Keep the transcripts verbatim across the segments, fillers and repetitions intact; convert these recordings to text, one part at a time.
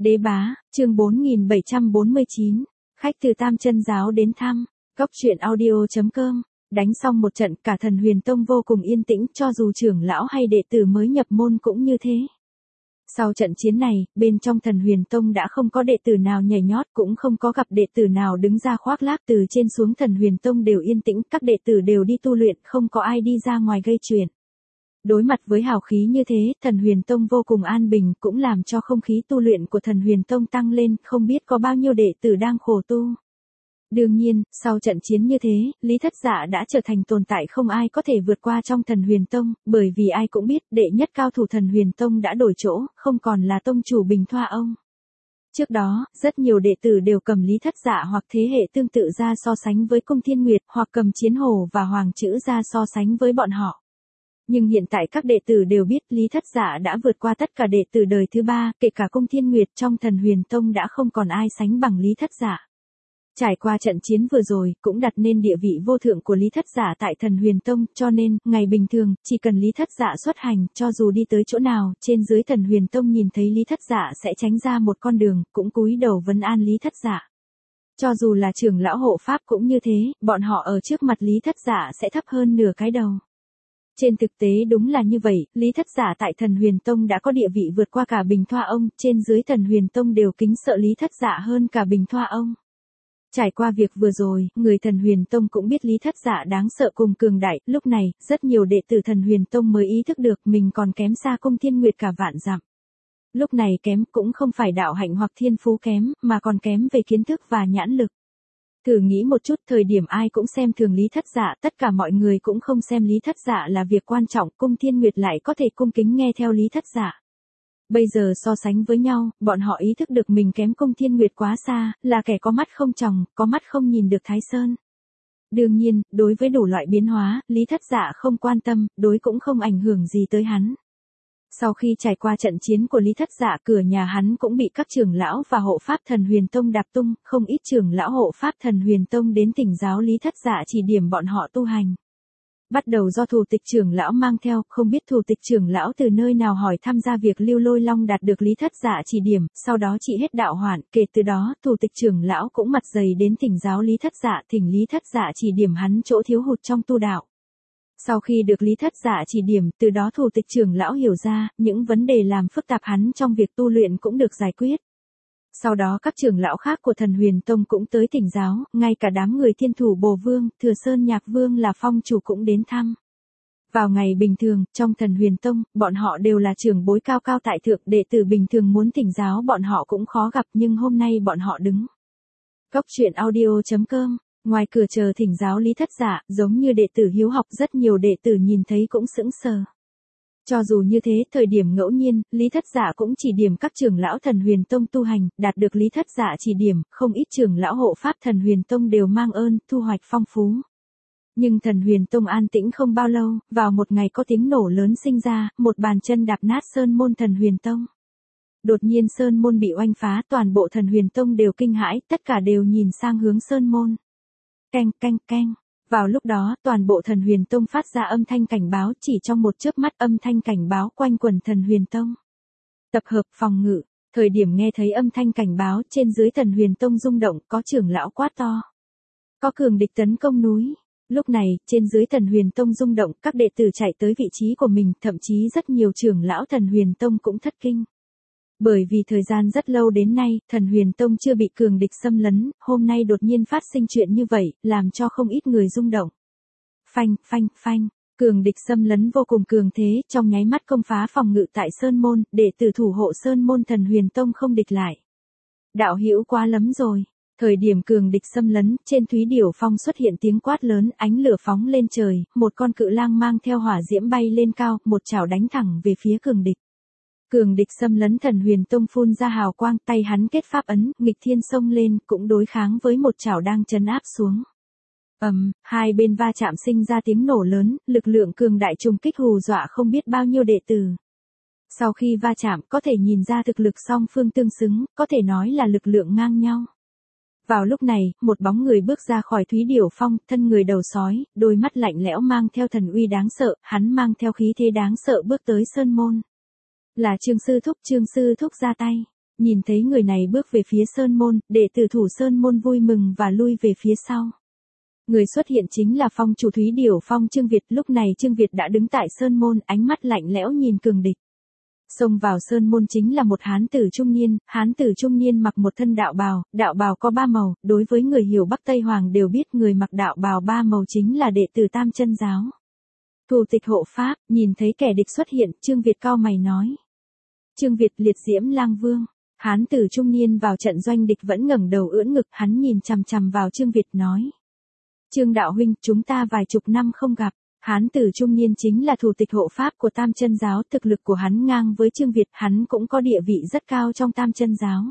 Đế bá, chương bốn nghìn bảy trăm bốn mươi chín, khách từ Tam Chân giáo đến thăm, Cốc truyện audio.com, đánh xong một trận cả Thần Huyền Tông vô cùng yên tĩnh, cho dù trưởng lão hay đệ tử mới nhập môn cũng như thế. Sau trận chiến này, bên trong Thần Huyền Tông đã không có đệ tử nào nhảy nhót, cũng không có gặp đệ tử nào đứng ra khoác lác, từ trên xuống Thần Huyền Tông đều yên tĩnh, các đệ tử đều đi tu luyện, không có ai đi ra ngoài gây chuyện. Đối mặt với hào khí như thế, Thần Huyền Tông vô cùng an bình, cũng làm cho không khí tu luyện của Thần Huyền Tông tăng lên, không biết có bao nhiêu đệ tử đang khổ tu. Đương nhiên, sau trận chiến như thế, Lý Thất Dạ đã trở thành tồn tại không ai có thể vượt qua trong Thần Huyền Tông, bởi vì ai cũng biết, đệ nhất cao thủ Thần Huyền Tông đã đổi chỗ, không còn là tông chủ Bình Thoa ông. Trước đó, rất nhiều đệ tử đều cầm Lý Thất Dạ hoặc thế hệ tương tự ra so sánh với Cung Thiên Nguyệt, hoặc cầm Chiến Hổ và Hoàng Chữ ra so sánh với bọn họ. Nhưng hiện tại các đệ tử đều biết Lý Thất Dạ đã vượt qua tất cả đệ tử đời thứ ba, kể cả Cung Thiên Nguyệt, trong Thần Huyền Tông đã không còn ai sánh bằng Lý Thất Dạ. Trải qua trận chiến vừa rồi, cũng đặt nên địa vị vô thượng của Lý Thất Dạ tại Thần Huyền Tông, cho nên, ngày bình thường, chỉ cần Lý Thất Dạ xuất hành, cho dù đi tới chỗ nào, trên dưới Thần Huyền Tông nhìn thấy Lý Thất Dạ sẽ tránh ra một con đường, cũng cúi đầu vấn an Lý Thất Dạ. Cho dù là trưởng lão hộ pháp cũng như thế, bọn họ ở trước mặt Lý Thất Dạ sẽ thấp hơn nửa cái đầu. Trên thực tế đúng là như vậy, Lý Thất Dạ tại Thần Huyền Tông đã có địa vị vượt qua cả Bình Thoa ông, trên dưới Thần Huyền Tông đều kính sợ Lý Thất Dạ hơn cả Bình Thoa ông. Trải qua việc vừa rồi, người Thần Huyền Tông cũng biết Lý Thất Dạ đáng sợ cùng cường đại, lúc này, rất nhiều đệ tử Thần Huyền Tông mới ý thức được mình còn kém xa Cung Thiên Nguyệt cả vạn dặm. Lúc này kém cũng không phải đạo hạnh hoặc thiên phú kém, mà còn kém về kiến thức và nhãn lực. Thử nghĩ một chút, thời điểm ai cũng xem thường Lý Thất Dạ, tất cả mọi người cũng không xem Lý Thất Dạ là việc quan trọng, Cung Thiên Nguyệt lại có thể cung kính nghe theo Lý Thất Dạ. Bây giờ so sánh với nhau, bọn họ ý thức được mình kém Cung Thiên Nguyệt quá xa, là kẻ có mắt không tròng, có mắt không nhìn được Thái Sơn. Đương nhiên, đối với đủ loại biến hóa, Lý Thất Dạ không quan tâm, đối cũng không ảnh hưởng gì tới hắn. Sau khi trải qua trận chiến của Lý Thất Dạ, cửa nhà hắn cũng bị các trưởng lão và hộ pháp Thần Huyền Tông đạp tung, không ít trưởng lão hộ pháp Thần Huyền Tông đến thỉnh giáo Lý Thất Dạ chỉ điểm bọn họ tu hành. Bắt đầu do thủ tịch trưởng lão mang theo, không biết thủ tịch trưởng lão từ nơi nào hỏi tham gia việc Lưu Lôi Long đạt được Lý Thất Dạ chỉ điểm, sau đó trị hết đạo hoạn, kể từ đó, thủ tịch trưởng lão cũng mặt dày đến thỉnh giáo Lý Thất Dạ, thỉnh Lý Thất Dạ chỉ điểm hắn chỗ thiếu hụt trong tu đạo. Sau khi được Lý Thất Dạ chỉ điểm, từ đó thủ tịch trưởng lão hiểu ra, những vấn đề làm phức tạp hắn trong việc tu luyện cũng được giải quyết. Sau đó các trưởng lão khác của Thần Huyền Tông cũng tới thỉnh giáo, ngay cả đám người Thiên Thủ Bồ Vương, Thừa Sơn Nhạc Vương là phong chủ cũng đến thăm. Vào ngày bình thường, trong Thần Huyền Tông, bọn họ đều là trưởng bối cao cao tại thượng, đệ tử bình thường muốn thỉnh giáo bọn họ cũng khó gặp, nhưng hôm nay bọn họ đứng. Cốc truyện audio.com, ngoài cửa chờ thỉnh giáo Lý Thất Dạ, giống như đệ tử hiếu học, rất nhiều đệ tử nhìn thấy cũng sững sờ. Cho dù như thế, thời điểm ngẫu nhiên, Lý Thất Dạ cũng chỉ điểm các trưởng lão Thần Huyền Tông tu hành, đạt được Lý Thất Dạ chỉ điểm, không ít trưởng lão hộ pháp Thần Huyền Tông đều mang ơn, thu hoạch phong phú. Nhưng Thần Huyền Tông an tĩnh không bao lâu, vào một ngày có tiếng nổ lớn sinh ra, một bàn chân đạp nát sơn môn Thần Huyền Tông. Đột nhiên sơn môn bị oanh phá, toàn bộ Thần Huyền Tông đều kinh hãi, tất cả đều nhìn sang hướng sơn môn. Canh canh canh. Vào lúc đó, toàn bộ Thần Huyền Tông phát ra âm thanh cảnh báo, chỉ trong một chớp mắt âm thanh cảnh báo quanh quẩn Thần Huyền Tông. Tập hợp phòng ngự, thời điểm nghe thấy âm thanh cảnh báo, trên dưới Thần Huyền Tông rung động, có trưởng lão quát to. Có cường địch tấn công núi. Lúc này, trên dưới Thần Huyền Tông rung động, các đệ tử chạy tới vị trí của mình, thậm chí rất nhiều trưởng lão Thần Huyền Tông cũng thất kinh. Bởi vì thời gian rất lâu đến nay, Thần Huyền Tông chưa bị cường địch xâm lấn, hôm nay đột nhiên phát sinh chuyện như vậy, làm cho không ít người rung động. Phanh, phanh, phanh, cường địch xâm lấn vô cùng cường thế, trong nháy mắt công phá phòng ngự tại Sơn Môn, để tử thủ hộ Sơn Môn Thần Huyền Tông không địch lại. Đạo hữu quá lắm rồi. Thời điểm cường địch xâm lấn, trên Thúy Điểu Phong xuất hiện tiếng quát lớn, ánh lửa phóng lên trời, một con cự lang mang theo hỏa diễm bay lên cao, một chảo đánh thẳng về phía cường địch. Cường địch xâm lấn Thần Huyền Tông phun ra hào quang, tay hắn kết pháp ấn, nghịch thiên xông lên, cũng đối kháng với một chảo đang trấn áp xuống. Ầm, um, hai bên va chạm sinh ra tiếng nổ lớn, lực lượng cường đại trùng kích hù dọa không biết bao nhiêu đệ tử. Sau khi va chạm, có thể nhìn ra thực lực song phương tương xứng, có thể nói là lực lượng ngang nhau. Vào lúc này, một bóng người bước ra khỏi Thúy Điểu Phong, thân người đầu sói, đôi mắt lạnh lẽo mang theo thần uy đáng sợ, hắn mang theo khí thế đáng sợ bước tới sơn môn. Là Trương Sư Thúc, Trương Sư Thúc ra tay. nhìn thấy người này bước về phía sơn môn, đệ tử thủ sơn môn vui mừng và lui về phía sau. Người xuất hiện chính là phong chủ Thúy Điểu Phong Trương Việt, lúc này Trương Việt đã đứng tại sơn môn, ánh mắt lạnh lẽo nhìn cường địch. Xông vào sơn môn chính là một hán tử trung niên, hán tử trung niên mặc một thân đạo bào, đạo bào có ba màu, đối với người hiểu Bắc Tây Hoàng đều biết người mặc đạo bào ba màu chính là đệ tử Tam Chân Giáo. Thủ tịch hộ pháp, nhìn thấy kẻ địch xuất hiện, Trương Việt cau mày nói. Trương Việt liệt diễm lang vương, hán tử trung niên vào trận doanh địch vẫn ngẩng đầu ưỡn ngực, hắn nhìn chằm chằm vào Trương Việt nói. Trương đạo huynh, chúng ta vài chục năm không gặp. Hán tử trung niên chính là thủ tịch hộ pháp của Tam Chân Giáo, thực lực của hắn ngang với Trương Việt, hắn cũng có địa vị rất cao trong Tam Chân Giáo.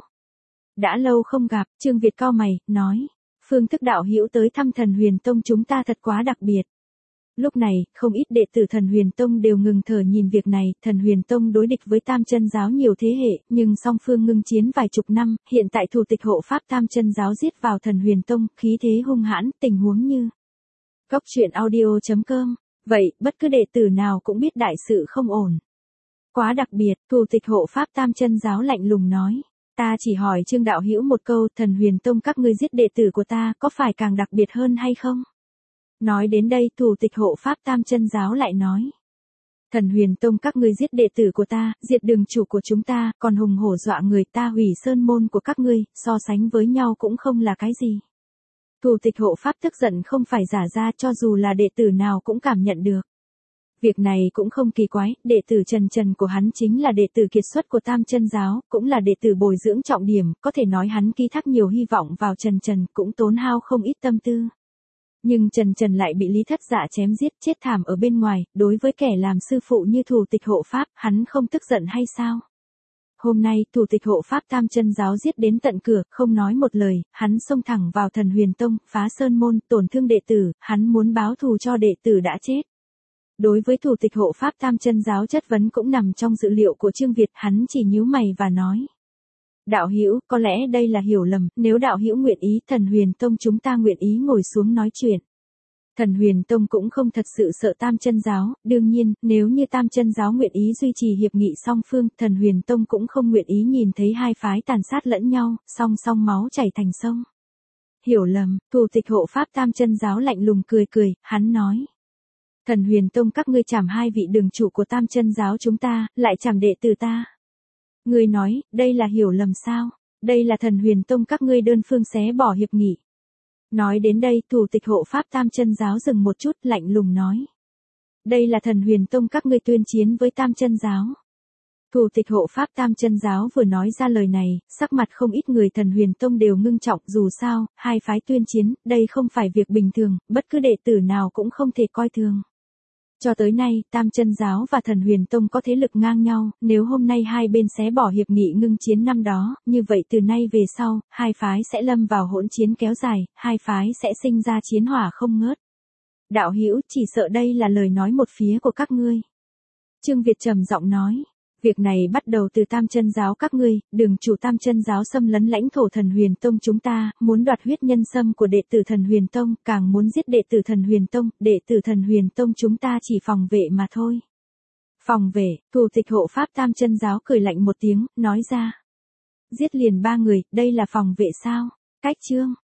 Đã lâu không gặp, Trương Việt cau mày, nói, phương thức đạo hữu tới thăm Thần Huyền Tông chúng ta thật quá đặc biệt. Lúc này, không ít đệ tử Thần Huyền Tông đều ngừng thở nhìn việc này, Thần Huyền Tông đối địch với Tam Chân Giáo nhiều thế hệ, nhưng song phương ngưng chiến vài chục năm, hiện tại thủ tịch hộ pháp Tam Chân Giáo giết vào Thần Huyền Tông, khí thế hung hãn, tình huống như Góc truyện audio chấm com. Vậy, bất cứ đệ tử nào cũng biết đại sự không ổn. Quá đặc biệt, thủ tịch hộ pháp Tam Chân Giáo lạnh lùng nói. Ta chỉ hỏi Trương đạo hữu một câu, Thần Huyền Tông các ngươi giết đệ tử của ta, có phải càng đặc biệt hơn hay không? Nói đến đây, thủ tịch hộ pháp Tam Chân Giáo lại nói. Thần Huyền Tông các ngươi giết đệ tử của ta, diệt đường chủ của chúng ta, còn hùng hổ dọa người ta hủy sơn môn của các ngươi, so sánh với nhau cũng không là cái gì. Thủ tịch hộ pháp tức giận không phải giả ra, cho dù là đệ tử nào cũng cảm nhận được. Việc này cũng không kỳ quái, đệ tử Trần Trần của hắn chính là đệ tử kiệt xuất của Tam Chân Giáo, cũng là đệ tử bồi dưỡng trọng điểm, có thể nói hắn ký thác nhiều hy vọng vào Trần Trần, cũng tốn hao không ít tâm tư. Nhưng Trần Trần lại bị Lý Thất Dạ chém giết chết thảm ở bên ngoài, đối với kẻ làm sư phụ như thủ tịch hộ pháp, hắn không tức giận hay sao? Hôm nay, thủ tịch hộ pháp Tam Chân Giáo giết đến tận cửa, không nói một lời, hắn xông thẳng vào Thần Huyền Tông, phá sơn môn, tổn thương đệ tử, hắn muốn báo thù cho đệ tử đã chết. Đối với thủ tịch hộ pháp Tam Chân Giáo chất vấn cũng nằm trong dự liệu của Trương Việt, hắn chỉ nhíu mày và nói. Đạo hữu, có lẽ đây là hiểu lầm, nếu đạo hữu nguyện ý, Thần Huyền Tông chúng ta nguyện ý ngồi xuống nói chuyện. Thần Huyền Tông cũng không thật sự sợ Tam Chân Giáo, đương nhiên, nếu như Tam Chân Giáo nguyện ý duy trì hiệp nghị song phương, Thần Huyền Tông cũng không nguyện ý nhìn thấy hai phái tàn sát lẫn nhau, song song máu chảy thành sông. Hiểu lầm, thủ tịch hộ pháp Tam Chân Giáo lạnh lùng cười cười, hắn nói. Thần Huyền Tông các ngươi chảm hai vị đường chủ của Tam Chân Giáo chúng ta, lại chảm đệ tử ta. Ngươi nói, đây là hiểu lầm sao? Đây là Thần Huyền Tông các ngươi đơn phương xé bỏ hiệp nghị. Nói đến đây, thủ tịch hộ pháp Tam Chân Giáo dừng một chút, lạnh lùng nói. Đây là Thần Huyền Tông các ngươi tuyên chiến với Tam Chân Giáo. Thủ tịch hộ pháp Tam Chân Giáo vừa nói ra lời này, sắc mặt không ít người Thần Huyền Tông đều ngưng trọng, dù sao, hai phái tuyên chiến, đây không phải việc bình thường, bất cứ đệ tử nào cũng không thể coi thường. Cho tới nay, Tam Chân Giáo và Thần Huyền Tông có thế lực ngang nhau, nếu hôm nay hai bên xé bỏ hiệp nghị ngưng chiến năm đó, như vậy từ nay về sau, hai phái sẽ lâm vào hỗn chiến kéo dài, hai phái sẽ sinh ra chiến hỏa không ngớt. Đạo hữu, chỉ sợ đây là lời nói một phía của các ngươi. Trương Việt trầm giọng nói. Việc này bắt đầu từ Tam Chân Giáo các ngươi, đường chủ Tam Chân Giáo xâm lấn lãnh thổ Thần Huyền Tông chúng ta, muốn đoạt huyết nhân sâm của đệ tử Thần Huyền Tông, càng muốn giết đệ tử Thần Huyền Tông, đệ tử Thần Huyền Tông chúng ta chỉ phòng vệ mà thôi. Phòng vệ, thủ tịch hộ pháp Tam Chân Giáo cười lạnh một tiếng, nói ra. Giết liền ba người, đây là phòng vệ sao? Cách chương.